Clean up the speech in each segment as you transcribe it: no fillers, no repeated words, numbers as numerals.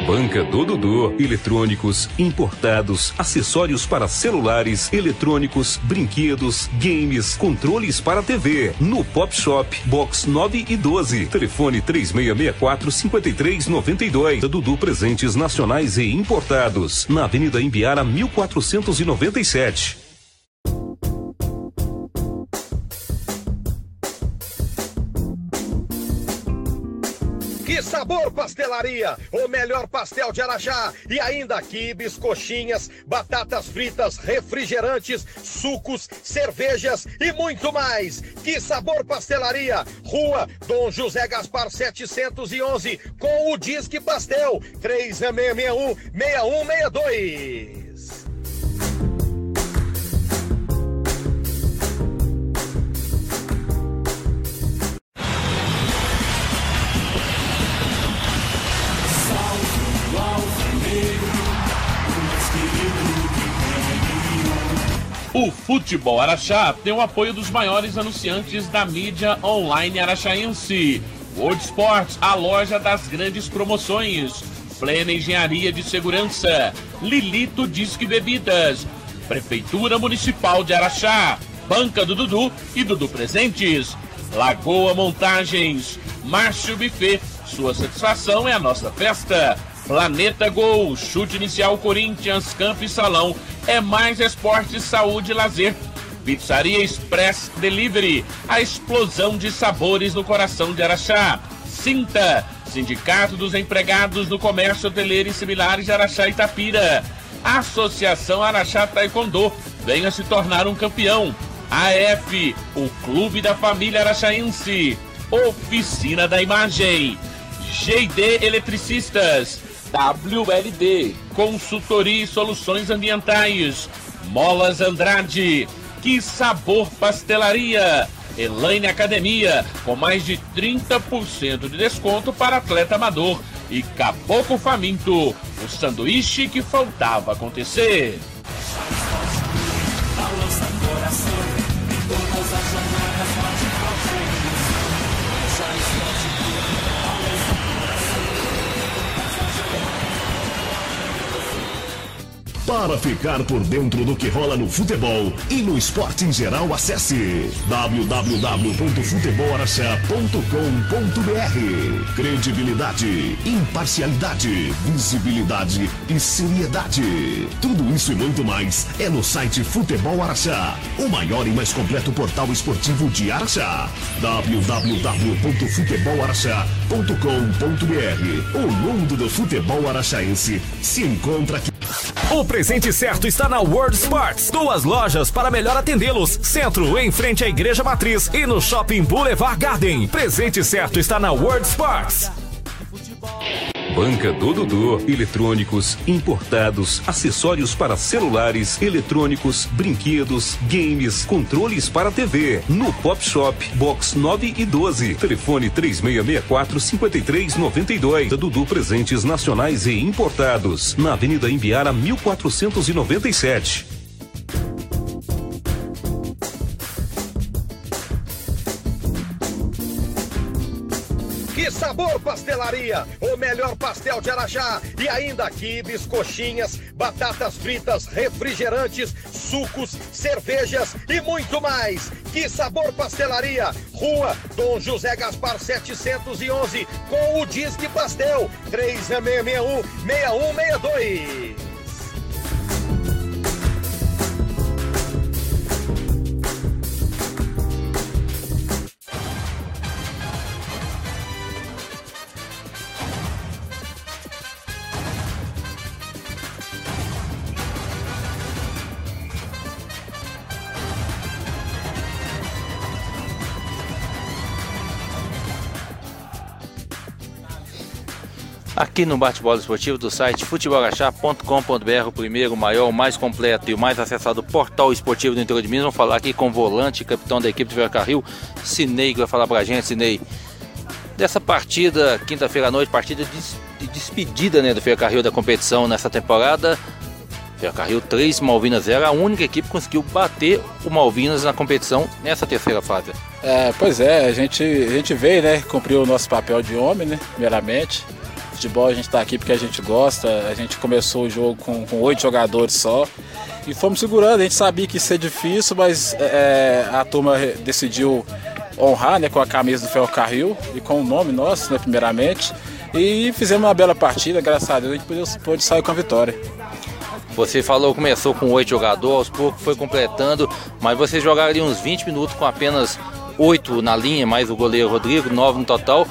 Banca do Dudu. Eletrônicos, importados, acessórios para celulares, eletrônicos, brinquedos, games, controles para TV. No Pop Shop, box 9 e 12. Telefone 3664-5392. Dudu Presentes Nacionais e Importados. Na Avenida Imbiara, 1497. Que sabor pastelaria! O melhor pastel de Araxá. E ainda quibes, coxinhas, batatas fritas, refrigerantes, sucos, cervejas e muito mais. Que sabor pastelaria! Rua Dom José Gaspar 711 com o Disque Pastel 3661-6162. O Futebol Araxá tem o apoio dos maiores anunciantes da mídia online araxaense. World Sports, a loja das grandes promoções. Plena Engenharia de Segurança. Lilito Disque Bebidas. Prefeitura Municipal de Araxá. Banca do Dudu e Dudu Presentes. Lagoa Montagens. Márcio Buffet. Sua satisfação é a nossa festa. Planeta Gol, chute inicial Corinthians, campo e salão, é mais esporte, saúde e lazer. Pizzaria Express Delivery, a explosão de sabores no coração de Araxá. Sinta, Sindicato dos Empregados do Comércio Hoteleiro e Similares de Araxá e Itapira. Associação Araxá Taekwondo, venha se tornar um campeão. AF, o Clube da Família Araxaense. Oficina da Imagem. GD Eletricistas. WLD, Consultoria e Soluções Ambientais. Molas Andrade, Que Sabor Pastelaria. Elaine Academia, com mais de 30% de desconto para atleta amador. E Caboclo Faminto, o sanduíche que faltava acontecer. Para ficar por dentro do que rola no futebol e no esporte em geral, acesse www.futebolaraxá.com.br. Credibilidade, imparcialidade, visibilidade e seriedade. Tudo isso e muito mais é no site Futebol Araxá, o maior e mais completo portal esportivo de Araxá. www.futebolaraxá.com.br. O mundo do futebol araxaense se encontra aqui. O presente certo está na World Sports. 2 lojas para melhor atendê-los. Centro, em frente à Igreja Matriz, e no Shopping Boulevard Garden. Presente certo está na World Sports. Banca do Dudu. Eletrônicos, importados, acessórios para celulares, eletrônicos, brinquedos, games, controles para TV. No Pop Shop, box 9 e 12. Telefone 3664-5392. Dudu Presentes Nacionais e Importados. Na Avenida Imbiara, 1497. Que sabor pastelaria! O melhor pastel de Araxá. E ainda quibes, coxinhas, batatas fritas, refrigerantes, sucos, cervejas e muito mais. Que sabor pastelaria! Rua Dom José Gaspar 711 com o Disque Pastel 3661-6162. Aqui no Bate-Bola Esportivo do site futebolaraxá.com.br, o primeiro, o maior, o mais completo e o mais acessado portal esportivo do interior de Minas. Vamos falar aqui com o volante, capitão da equipe do Ferrocarril, Sinei, que vai falar pra gente, Sinei, dessa partida, quinta-feira à noite, partida de despedida, né, do Ferrocarril da competição nessa temporada. Ferrocarril 3, Malvinas 0, a única equipe que conseguiu bater o Malvinas na competição nessa terceira fase. Pois é, a gente veio, né, cumpriu o nosso papel de homem, né, primeiramente. Futebol a gente está aqui porque a gente gosta. A gente começou o jogo com 8 jogadores só e fomos segurando. A gente sabia que ia ser difícil, mas a turma decidiu honrar, né, com a camisa do Ferrocarril e com o nome nosso, né, primeiramente. E fizemos uma bela partida, graças a Deus a gente pôde sair com a vitória. Você falou que começou com 8 jogadores, aos poucos foi completando, mas vocês jogaram ali uns 20 minutos com apenas 8 na linha, mais o goleiro Rodrigo, 9 no total,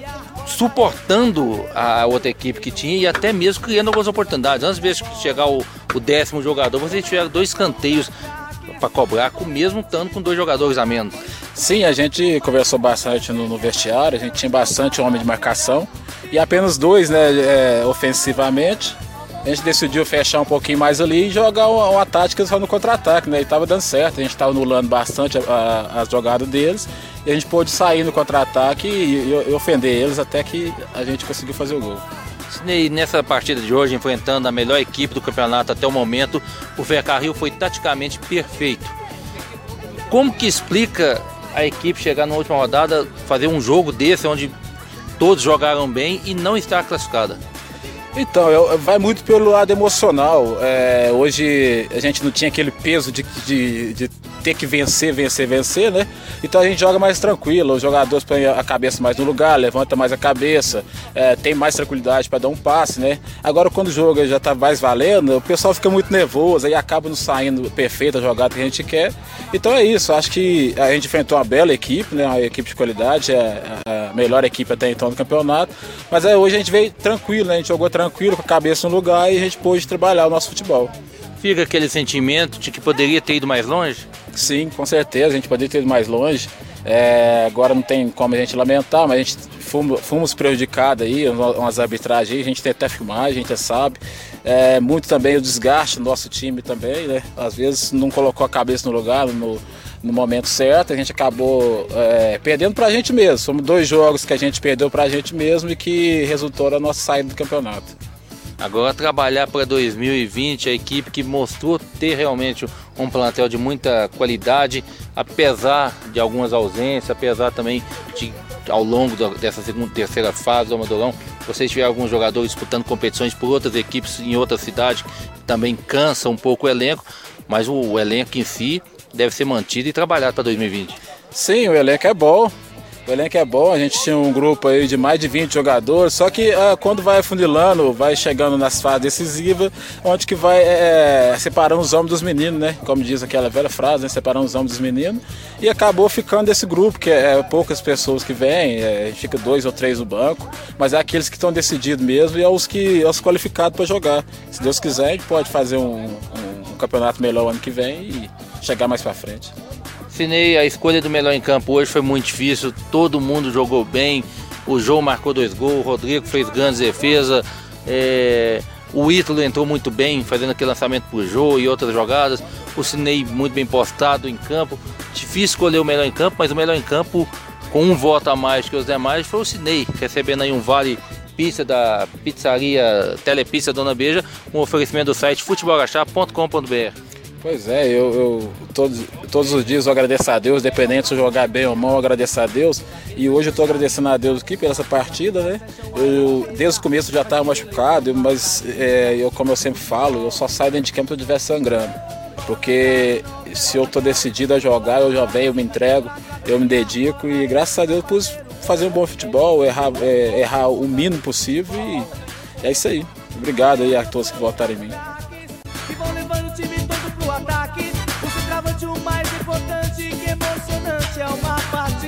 suportando a outra equipe que tinha e até mesmo criando algumas oportunidades. Antes de chegar o 10º jogador, vocês tiveram 2 escanteios para cobrar, mesmo estando com 2 jogadores a menos. Sim, a gente conversou bastante no vestiário, a gente tinha bastante homem de marcação e apenas 2, né, ofensivamente. A gente decidiu fechar um pouquinho mais ali e jogar uma tática só no contra-ataque, né? E estava dando certo, a gente estava anulando bastante as jogadas deles e a gente pôde sair no contra-ataque e ofender eles até que a gente conseguiu fazer o gol. E nessa partida de hoje, enfrentando a melhor equipe do campeonato até o momento, o Ferrocarril foi taticamente perfeito. Como que explica a equipe chegar na última rodada, fazer um jogo desse onde todos jogaram bem e não estar classificada? Então, vai muito pelo lado emocional. Hoje a gente não tinha aquele peso de ter que vencer, né? Então a gente joga mais tranquilo, os jogadores põem a cabeça mais no lugar, levanta mais a cabeça, tem mais tranquilidade para dar um passe, né? Agora quando o jogo já está mais valendo, o pessoal fica muito nervoso, aí acaba não saindo perfeita a jogada que a gente quer. Então é isso, acho que a gente enfrentou uma bela equipe, né? Uma equipe de qualidade, a melhor equipe até então do campeonato, mas hoje a gente veio tranquilo, né? A gente jogou tranquilo, com a cabeça no lugar e a gente pôde trabalhar o nosso futebol. Fica aquele sentimento de que poderia ter ido mais longe? Sim, com certeza, a gente poderia ter ido mais longe. Agora não tem como a gente lamentar, mas a gente fomos prejudicados aí, umas arbitragens aí, a gente tem até filmagem, a gente já sabe. Muito também o desgaste do nosso time também, né? Às vezes não colocou a cabeça no lugar, no momento certo, a gente acabou perdendo pra gente mesmo. Somos 2 jogos que a gente perdeu pra gente mesmo e que resultou na nossa saída do campeonato. Agora trabalhar para 2020, a equipe que mostrou ter realmente um plantel de muita qualidade, apesar de algumas ausências, apesar também de ao longo dessa segunda, terceira fase do Amadorão, vocês tiveram alguns jogadores disputando competições por outras equipes em outras cidades, que também cansa um pouco o elenco, mas o elenco em si deve ser mantido e trabalhado para 2020. Sim, o elenco é bom. O elenco é bom, a gente tinha um grupo aí de mais de 20 jogadores, só que quando vai afunilando, vai chegando nas fases decisivas, onde que vai separando os homens dos meninos, né? Como diz aquela velha frase, né? Separando os homens dos meninos. E acabou ficando esse grupo, que é poucas pessoas que vêm, fica 2 ou 3 no banco, mas é aqueles que estão decididos mesmo e os qualificados para jogar. Se Deus quiser, a gente pode fazer um campeonato melhor ano que vem e chegar mais para frente. Sinei, a escolha do melhor em campo hoje foi muito difícil, todo mundo jogou bem, o João marcou 2 gols, o Rodrigo fez grandes defesas, o Ítalo entrou muito bem, fazendo aquele lançamento pro Jô e outras jogadas, o Sinei muito bem postado em campo, difícil escolher o melhor em campo, mas o melhor em campo, com um voto a mais que os demais, foi o Sinei, recebendo aí um vale pizza da pizzaria Telepizza Dona Beija, um oferecimento do site futebolagachá.com.br. Pois é, eu todos os dias eu agradeço a Deus, independente se eu jogar bem ou mal, eu agradeço a Deus. E hoje eu estou agradecendo a Deus aqui pela essa partida, né? Desde o começo eu já estava machucado, mas como eu sempre falo, eu só saio dentro de campo se eu estiver sangrando. Porque se eu estou decidido a jogar, eu já venho, eu me entrego, eu me dedico e graças a Deus eu pude fazer um bom futebol, errar o mínimo possível e é isso aí. Obrigado aí a todos que votaram em mim. O centroavante o mais importante, que emocionante é uma partida.